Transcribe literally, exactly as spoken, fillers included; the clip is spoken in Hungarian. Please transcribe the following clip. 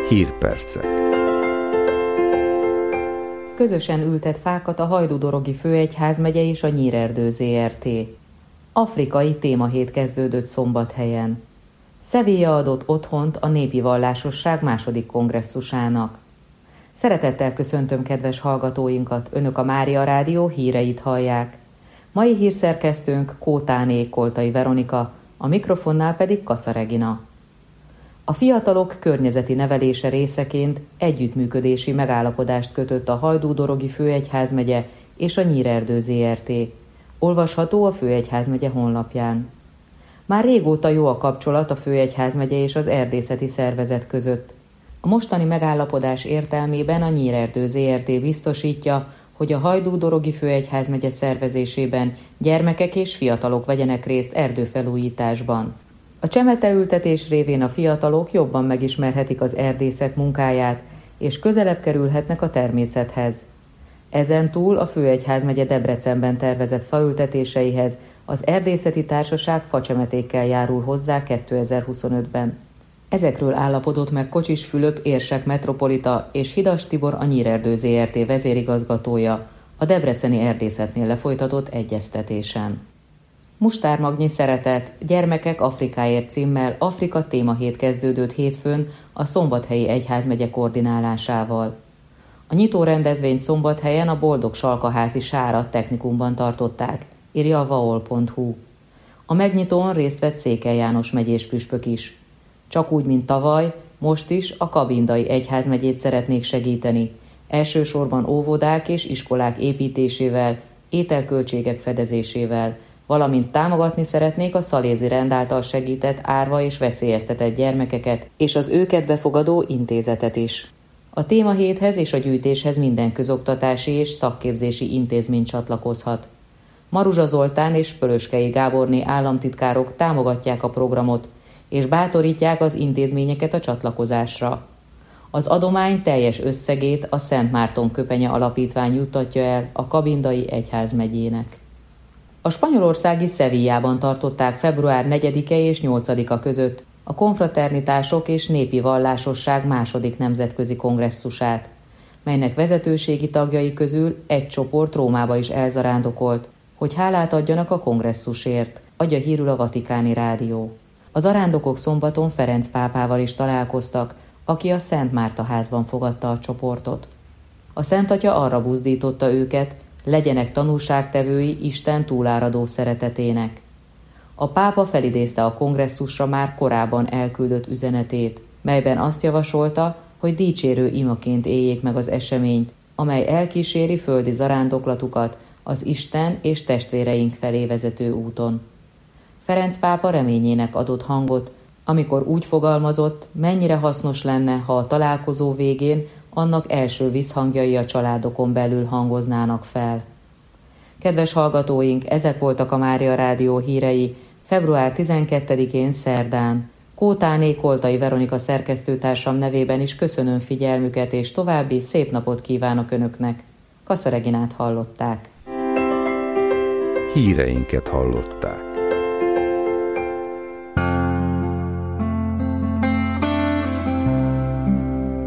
Hírpercek. Közösen ültet fákat a Hajdú-Dorogi Főegyházmegye és a Nyírerdő zé er té. Afrikai témahét kezdődött Szombathelyen. Sevilla adott otthont a népi vallásosság második kongresszusának. Szeretettel köszöntöm kedves hallgatóinkat, Önök a Mária Rádió híreit hallják. Mai hírszerkesztőnk Kótáné Koltai Veronika, a mikrofonnál pedig Kassa Regina. A fiatalok környezeti nevelése részeként együttműködési megállapodást kötött a Hajdú-Dorogi Főegyházmegye és a Nyírerdő zé er té. Olvasható a Főegyházmegye honlapján. Már régóta jó a kapcsolat a Főegyházmegye és az erdészeti szervezet között. A mostani megállapodás értelmében a Nyírerdő zé er té biztosítja, hogy a Hajdú-Dorogi Főegyházmegye szervezésében gyermekek és fiatalok vegyenek részt erdőfelújításban. A csemeteültetés révén a fiatalok jobban megismerhetik az erdészek munkáját, és közelebb kerülhetnek a természethez. Ezen túl a Főegyházmegye Debrecenben tervezett faültetéseihez az Erdészeti Társaság facsemetékkel járul hozzá kétezer-huszonötben. Ezekről állapodott meg Kocsis Fülöp érsek metropolita és Hidas Tibor a Nyírerdő zé er té vezérigazgatója a debreceni erdészetnél lefolytatott egyeztetésen. Mustármagnyi szeretet, gyermekek Afrikáért címmel Afrika témahét kezdődött hétfőn a Szombathelyi Egyházmegye koordinálásával. A nyitó rendezvényt Szombathelyen a Boldog Salkaházi Sára technikumban tartották, írja a vaol pont hu. A megnyitón részt vett Székely János megyés püspök is. Csak úgy, mint tavaly, most is a Kabindai Egyházmegyét szeretnék segíteni, elsősorban óvodák és iskolák építésével, ételköltségek fedezésével, valamint támogatni szeretnék a Szalézi Rend által segített árva és veszélyeztetett gyermekeket és az őket befogadó intézetet is. A témahéthez és a gyűjtéshez minden közoktatási és szakképzési intézmény csatlakozhat. Maruzsa Zoltán és Pölöskei Gáborné államtitkárok támogatják a programot, és bátorítják az intézményeket a csatlakozásra. Az adomány teljes összegét a Szent Márton Köpenye Alapítvány juttatja el a Kabindai Egyházmegyének. A spanyolországi Sevillában tartották február negyedike és nyolcadika között a konfraternitások és népi vallásosság második nemzetközi kongresszusát, melynek vezetőségi tagjai közül egy csoport Rómába is elzarándokolt, hogy hálát adjanak a kongresszusért, adja hírül a Vatikáni Rádió. Az arándokok szombaton Ferenc pápával is találkoztak, aki a Szent Márta házban fogadta a csoportot. A Szent Atya arra buzdította őket, legyenek tanúságtevői Isten túláradó szeretetének. A pápa felidézte a kongresszusra már korábban elküldött üzenetét, melyben azt javasolta, hogy dicsérő imaként éljék meg az eseményt, amely elkíséri földi zarándoklatukat az Isten és testvéreink felé vezető úton. Ferenc pápa reményének adott hangot, amikor úgy fogalmazott, mennyire hasznos lenne, ha a találkozó végén annak első visszhangjai a családokon belül hangoznának fel. Kedves hallgatóink, ezek voltak a Mária Rádió hírei február tizenkettedikén szerdán. Kótáné Koltai Veronika szerkesztőtársam nevében is köszönöm figyelmüket, és további szép napot kívánok Önöknek. Kassa Reginát hallották. Híreinket hallották.